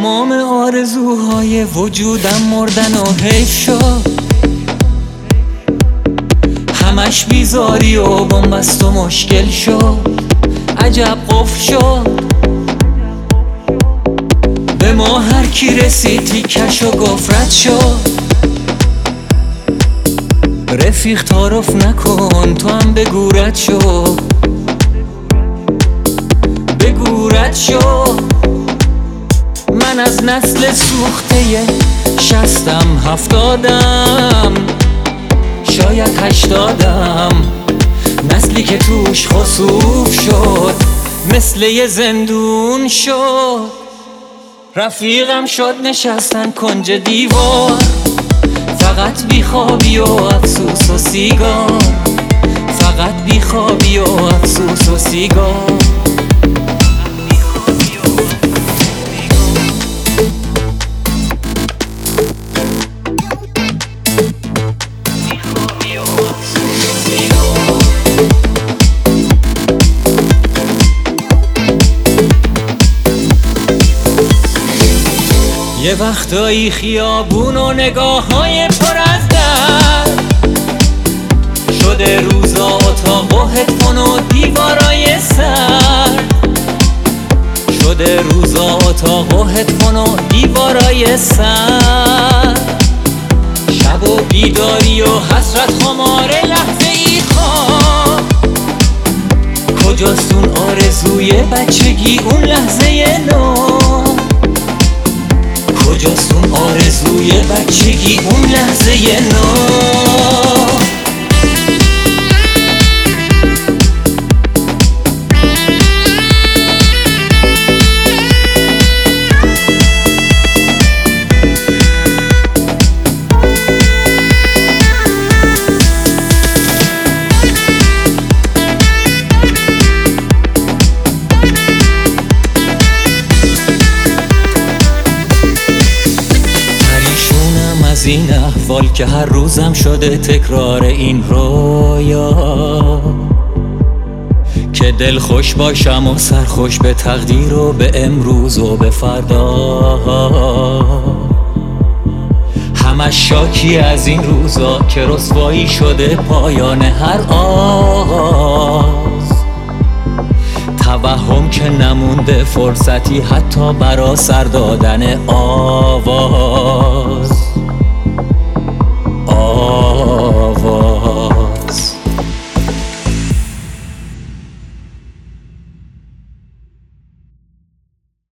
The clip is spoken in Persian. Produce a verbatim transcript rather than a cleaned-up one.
تمام آرزوهای وجودم مردن و حیف شد، همش بیزاری و بنبست و مشکل شد. عجب قفل شد به ما هر کی رسید تیکش و گفرت شد. رفیق تعارف نکن تو هم بگو رد شو، بگو رد شو. من از نسل سوخته شستم هفتادم شاید هشتادم، نسلی که توش خسوف شد مثل یه زندون شد. رفیقم شد نشستن کنج دیوار، فقط بیخوابی و افسوس و سیگار، فقط بیخوابی و افسوس و سیگار. یه وقتایی خیابون و نگاه های پر از درد شده روزا اتاق و هدفون و دیوارای سرد، شده روزا اتاق و هدفون و دیوارای سرد. شب و بیداری و حسرت خمار لحظه ای خواب، کجاست اون آرزوی بچگی اون لحظه نو، کجاست اون آرزوی بچگی اون لحظه نو. از این احوال که هر روزم شده تکرار این رویا، که دل خوش باشم و سرخوش به تقدیر و به امروز و به فردا. همش شاکی از این روزا که رسوایی شده پایان هر آغاز. توهم که نمونده فرصتی حتی برا سر دادن آواز.